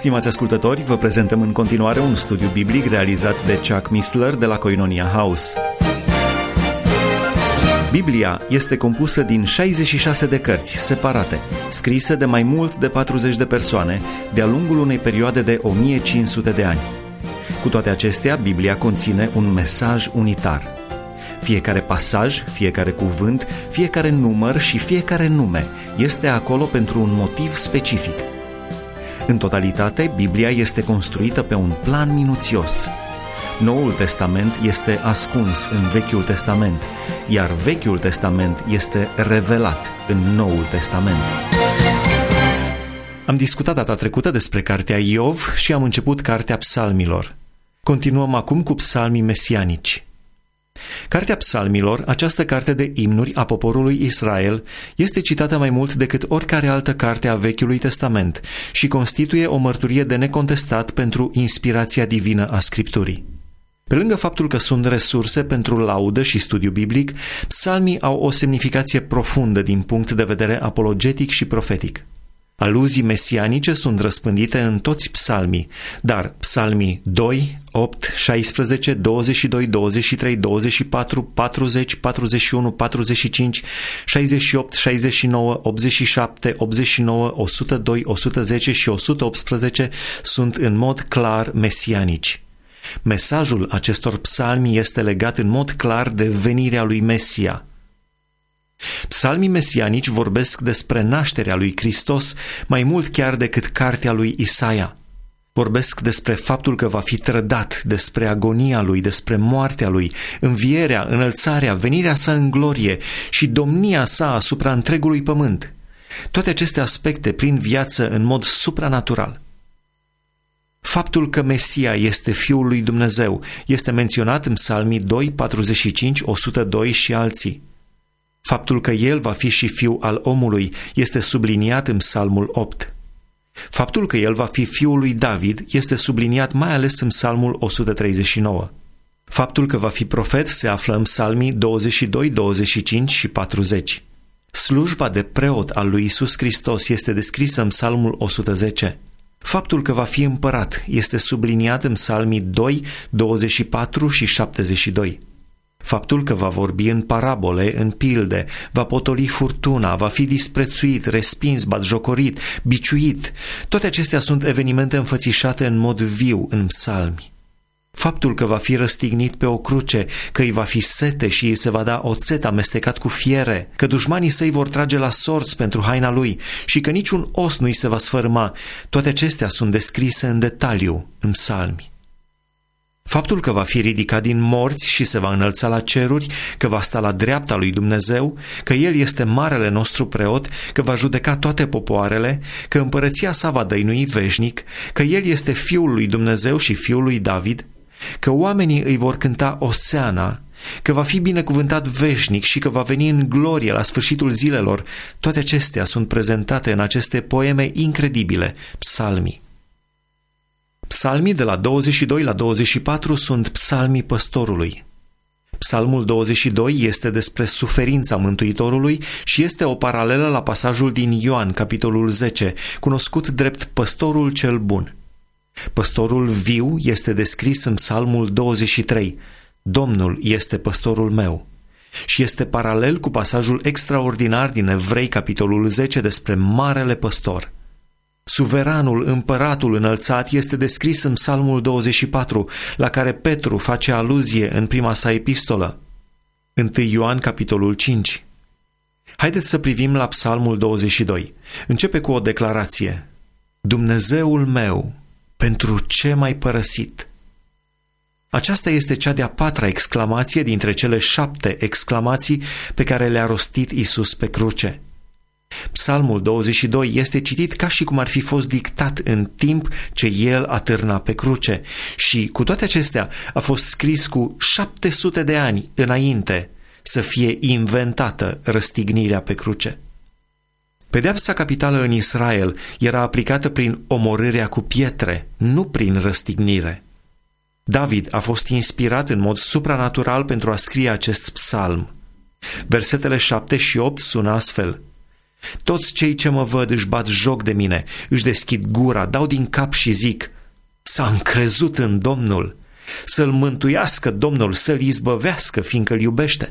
Stimați ascultători, vă prezentăm în continuare un studiu biblic realizat de Chuck Missler de la Koinonia House. Biblia este compusă din 66 de cărți separate, scrise de mai mult de 40 de persoane, de-a lungul unei perioade de 1500 de ani. Cu toate acestea, Biblia conține un mesaj unitar. Fiecare pasaj, fiecare cuvânt, fiecare număr și fiecare nume este acolo pentru un motiv specific. În totalitate, Biblia este construită pe un plan minuțios. Noul Testament este ascuns în Vechiul Testament, iar Vechiul Testament este revelat în Noul Testament. Am discutat data trecută despre cartea Iov și am început cartea Psalmilor. Continuăm acum cu psalmii mesianici. Cartea Psalmilor, această carte de imnuri a poporului Israel, este citată mai mult decât oricare altă carte a Vechiului Testament și constituie o mărturie de necontestat pentru inspirația divină a Scripturii. Pe lângă faptul că sunt resurse pentru laudă și studiu biblic, psalmii au o semnificație profundă din punct de vedere apologetic și profetic. Aluzii mesianice sunt răspândite în toți psalmii, dar psalmii 2, 8, 16, 22, 23, 24, 40, 41, 45, 68, 69, 87, 89, 102, 110 și 118 sunt în mod clar mesianici. Mesajul acestor psalmi este legat în mod clar de venirea lui Mesia. Psalmii mesianici vorbesc despre nașterea lui Hristos mai mult chiar decât cartea lui Isaia. Vorbesc despre faptul că va fi trădat, despre agonia lui, despre moartea lui, învierea, înălțarea, venirea sa în glorie și domnia sa asupra întregului pământ. Toate aceste aspecte prind viață în mod supranatural. Faptul că Mesia este Fiul lui Dumnezeu este menționat în psalmii 2, 45, 102 și alții. Faptul că El va fi și Fiul al omului este subliniat în psalmul 8. Faptul că El va fi Fiul lui David este subliniat mai ales în psalmul 139. Faptul că va fi profet se află în psalmii 22, 25 și 40. Slujba de preot al lui Iisus Hristos este descrisă în psalmul 110. Faptul că va fi împărat este subliniat în psalmii 2, 24 și 72. Faptul că va vorbi în parabole, în pilde, va potoli furtuna, va fi disprețuit, respins, batjocorit, biciuit, toate acestea sunt evenimente înfățișate în mod viu în psalmi. Faptul că va fi răstignit pe o cruce, că îi va fi sete și îi se va da oțet amestecat cu fiere, că dușmanii săi vor trage la sorți pentru haina lui și că niciun os nu îi se va sfărâma, toate acestea sunt descrise în detaliu în psalmi. Faptul că va fi ridicat din morți și se va înălța la ceruri, că va sta la dreapta lui Dumnezeu, că El este marele nostru preot, că va judeca toate popoarele, că împărăția sa va dăinui veșnic, că El este Fiul lui Dumnezeu și Fiul lui David, că oamenii îi vor cânta Oseana, că va fi binecuvântat veșnic și că va veni în glorie la sfârșitul zilelor, toate acestea sunt prezentate în aceste poeme incredibile, psalmii. Psalmii de la 22 la 24 sunt psalmii păstorului. Psalmul 22 este despre suferința Mântuitorului și este o paralelă la pasajul din Ioan, capitolul 10, cunoscut drept păstorul cel bun. Păstorul viu este descris în psalmul 23, Domnul este păstorul meu, și este paralel cu pasajul extraordinar din Evrei, capitolul 10, despre marele păstor. Suveranul, împăratul înălțat este descris în psalmul 24, la care Petru face aluzie în prima sa epistolă. 1 Ioan, capitolul 5. Haideți să privim la psalmul 22. Începe cu o declarație. Dumnezeul meu, pentru ce m-ai părăsit? Aceasta este cea de-a patra exclamație dintre cele 7 exclamații pe care le-a rostit Iisus pe cruce. Psalmul 22 este citit ca și cum ar fi fost dictat în timp ce El atârna pe cruce și, cu toate acestea, a fost scris cu 700 de ani înainte să fie inventată răstignirea pe cruce. Pedeapsa capitală în Israel era aplicată prin omorârea cu pietre, nu prin răstignire. David a fost inspirat în mod supranatural pentru a scrie acest psalm. Versetele 7 și 8 sună astfel. Toți cei ce mă văd își bat joc de mine, își deschid gura, dau din cap și zic: s-a încrezut în Domnul, să-l mântuiască Domnul, să-l izbăvească, fiindcă îl iubește.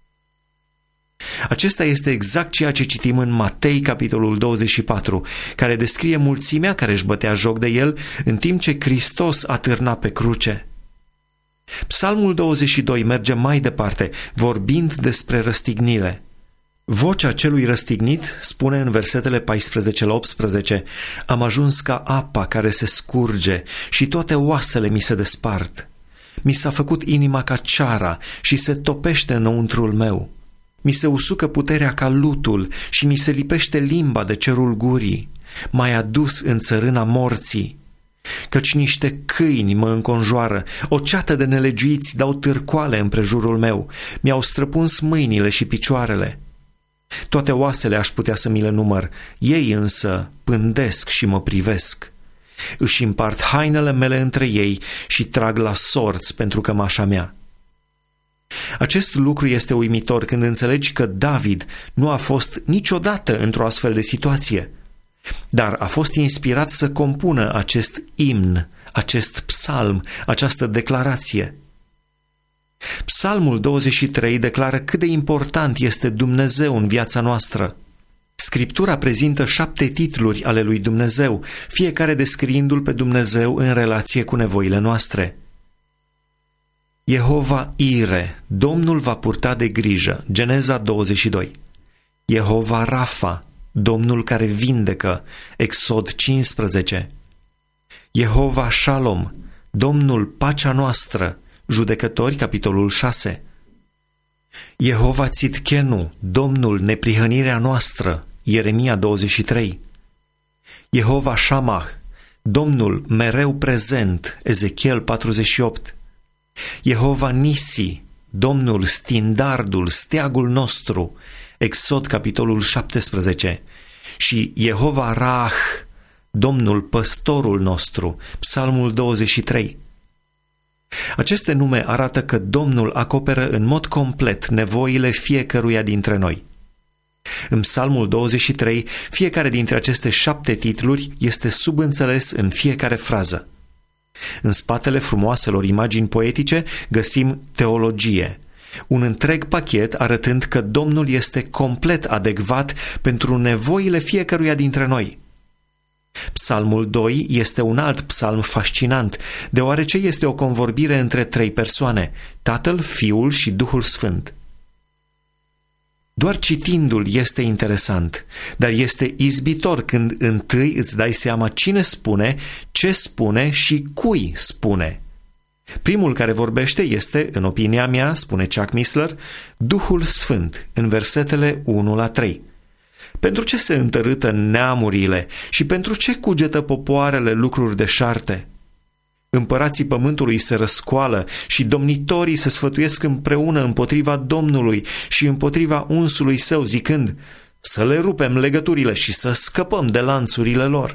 Acesta este exact ceea ce citim în Matei, capitolul 24, care descrie mulțimea care își bătea joc de el în timp ce Hristos atârna pe cruce. Psalmul 22 merge mai departe, vorbind despre răstignire. Vocea celui răstignit spune în versetele 14 la 18: am ajuns ca apa care se scurge și toate oasele mi se despart. Mi s-a făcut inima ca ceara și se topește înăuntrul meu. Mi se usucă puterea ca lutul și mi se lipește limba de cerul gurii. M-ai adus în țărâna morții. Căci niște câini mă înconjoară, o ceată de nelegiuiți dau târcoale împrejurul meu, mi-au străpuns mâinile și picioarele. Toate oasele aș putea să mi le număr, ei însă pândesc și mă privesc. Își împart hainele mele între ei și trag la sorți pentru cămașa mea. Acest lucru este uimitor când înțelegi că David nu a fost niciodată într-o astfel de situație, dar a fost inspirat să compună acest imn, acest psalm, această declarație. Psalmul 23 declară cât de important este Dumnezeu în viața noastră. Scriptura prezintă 7 titluri ale lui Dumnezeu, fiecare descriindu-l pe Dumnezeu în relație cu nevoile noastre. Jehova Ire, Domnul va purta de grijă, Geneza 22. Jehova Rafa, Domnul care vindecă, Exod 15. Jehova Shalom, Domnul pacea noastră, Judecători, capitolul 6. Jehova Tzidkenu, Domnul neprihănirea noastră, Ieremia 23. Jehova Shammah, Domnul mereu prezent, Ezechiel 48. Jehova Nisi, Domnul stindardul, steagul nostru, Exod capitolul 17. Și Jehova Rah, Domnul păstorul nostru, Psalmul 23. Aceste nume arată că Domnul acoperă în mod complet nevoile fiecăruia dintre noi. În Psalmul 23, fiecare dintre aceste 7 titluri este subînțeles în fiecare frază. În spatele frumoaselor imagini poetice găsim teologie, un întreg pachet arătând că Domnul este complet adecvat pentru nevoile fiecăruia dintre noi. Psalmul 2 este un alt psalm fascinant, deoarece este o convorbire între 3 persoane, Tatăl, Fiul și Duhul Sfânt. Doar citindu-l este interesant, dar este izbitor când întâi îți dai seama cine spune, ce spune și cui spune. Primul care vorbește este, în opinia mea, spune Chuck Missler, Duhul Sfânt, în versetele 1 la 3. Pentru ce se întărâtă neamurile și pentru ce cugetă popoarele lucruri deșarte? Împărații pământului se răscoală și domnitorii se sfătuiesc împreună împotriva Domnului și împotriva unsului său, zicând: să le rupem legăturile și să scăpăm de lanțurile lor.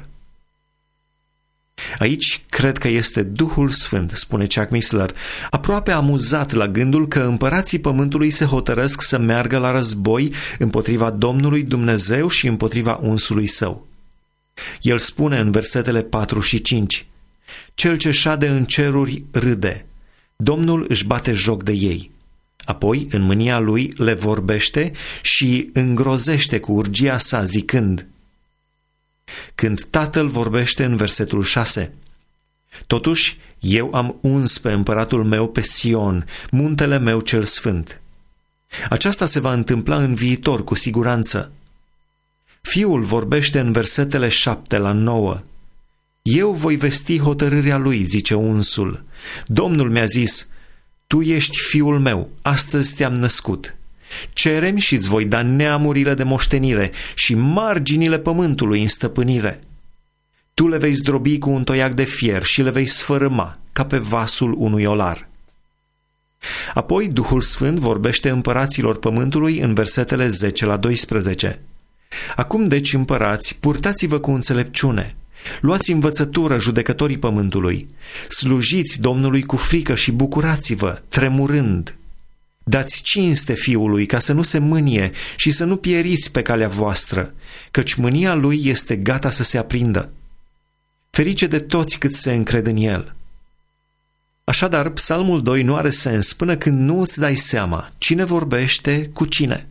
Aici cred că este Duhul Sfânt, spune Chuck Missler, aproape amuzat la gândul că împărații pământului se hotărăsc să meargă la război împotriva Domnului Dumnezeu și împotriva unsului său. El spune în versetele 4 și 5: cel ce șade în ceruri râde, Domnul își bate joc de ei. Apoi, în mânia lui, le vorbește și îngrozește cu urgia sa, zicând: când Tatăl vorbește în versetul 6: totuși, eu am uns pe împăratul meu pe Sion, muntele meu cel sfânt. Aceasta se va întâmpla în viitor, cu siguranță. Fiul vorbește în versetele 7 la 9. Eu voi vesti hotărârea lui, zice unsul. Domnul mi-a zis: tu ești fiul meu, astăzi te-am născut. Cere-mi și îți voi da neamurile de moștenire și marginile pământului în stăpânire. Tu le vei zdrobi cu un toiac de fier și le vei sfărâma ca pe vasul unui olar. Apoi Duhul Sfânt vorbește împăraților pământului în versetele 10 la 12. Acum deci, împărați, purtați-vă cu înțelepciune. Luați învățătură, judecătorii pământului. Slujiți Domnului cu frică și bucurați-vă, tremurând. Dați cinste fiului ca să nu se mânie și să nu pieriți pe calea voastră, căci mânia lui este gata să se aprindă. Ferice de toți cât se încred în el. Așadar, Psalmul 2 nu are sens până când nu îți dai seama cine vorbește cu cine.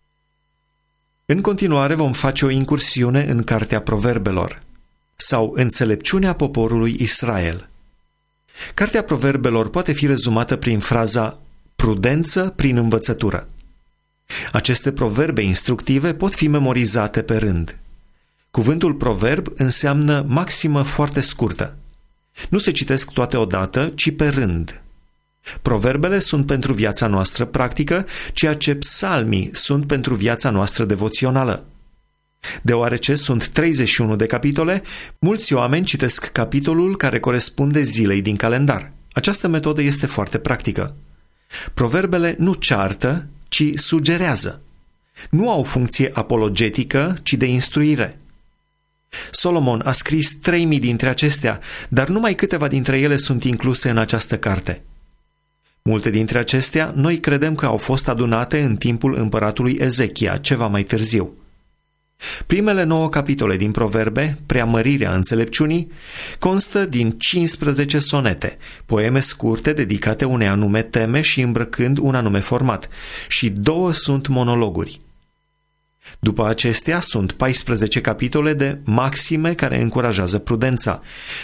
În continuare vom face o incursiune în Cartea Proverbelor, sau Înțelepciunea poporului Israel. Cartea Proverbelor poate fi rezumată prin fraza prudență prin învățătură. Aceste proverbe instructive pot fi memorizate pe rând. Cuvântul proverb înseamnă maximă foarte scurtă. Nu se citesc toate odată, ci pe rând. Proverbele sunt pentru viața noastră practică, ceea ce psalmii sunt pentru viața noastră devoțională. Deoarece sunt 31 de capitole, mulți oameni citesc capitolul care corespunde zilei din calendar. Această metodă este foarte practică. Proverbele nu ceartă, ci sugerează. Nu au funcție apologetică, ci de instruire. Solomon a scris 3000 dintre acestea, dar numai câteva dintre ele sunt incluse în această carte. Multe dintre acestea noi credem că au fost adunate în timpul împăratului Ezechia, ceva mai târziu. Primele 9 capitole din Proverbe, Preamărirea înțelepciunii, constă din 15 sonete, poeme scurte dedicate unei anume teme și îmbrăcând un anume format, și 2 sunt monologuri. După acestea sunt 14 capitole de maxime care încurajează prudența,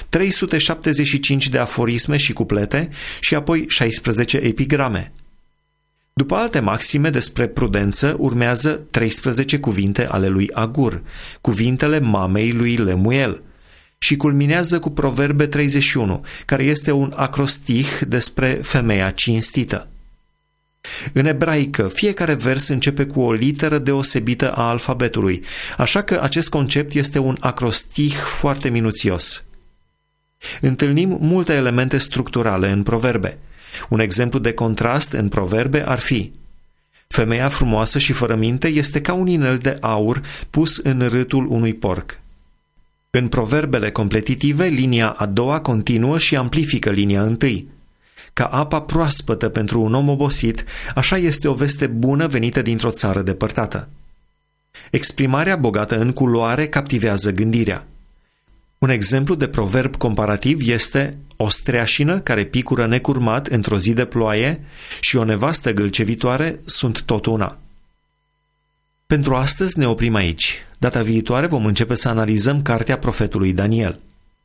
375 de aforisme și cuplete și apoi 16 epigrame. După alte maxime despre prudență urmează 13 cuvinte ale lui Agur, cuvintele mamei lui Lemuel, și culminează cu Proverbe 31, care este un acrostih despre femeia cinstită. În ebraică, fiecare vers începe cu o literă deosebită a alfabetului, așa că acest concept este un acrostih foarte minuțios. Întâlnim multe elemente structurale în proverbe. Un exemplu de contrast în proverbe ar fi: femeia frumoasă și fără minte este ca un inel de aur pus în râtul unui porc. În proverbele completitive, linia a doua continuă și amplifică linia întâi. Ca apa proaspătă pentru un om obosit, așa este o veste bună venită dintr-o țară depărtată. Exprimarea bogată în culoare captivează gândirea. Un exemplu de proverb comparativ este: o streașină care picură necurmat într-o zi de ploaie și o nevastă gâlcevitoare sunt tot una. Pentru astăzi ne oprim aici. Data viitoare vom începe să analizăm cartea profetului Daniel.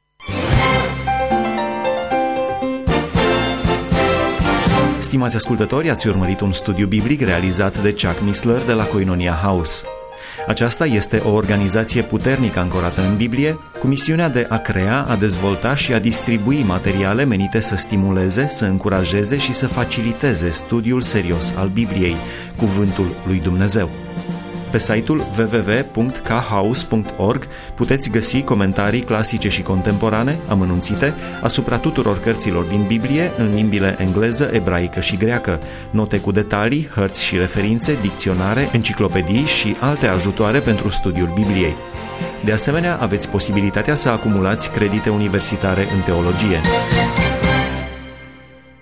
Stimați ascultători, ați urmărit un studiu biblic realizat de Chuck Missler de la Koinonia House. Aceasta este o organizație puternic ancorată în Biblie, cu misiunea de a crea, a dezvolta și a distribui materiale menite să stimuleze, să încurajeze și să faciliteze studiul serios al Bibliei, Cuvântul lui Dumnezeu. Pe site-ul www.khouse.org puteți găsi comentarii clasice și contemporane, amănunțite, asupra tuturor cărților din Biblie în limbile engleză, ebraică și greacă, note cu detalii, hărți și referințe, dicționare, enciclopedii și alte ajutoare pentru studiul Bibliei. De asemenea, aveți posibilitatea să acumulați credite universitare în teologie.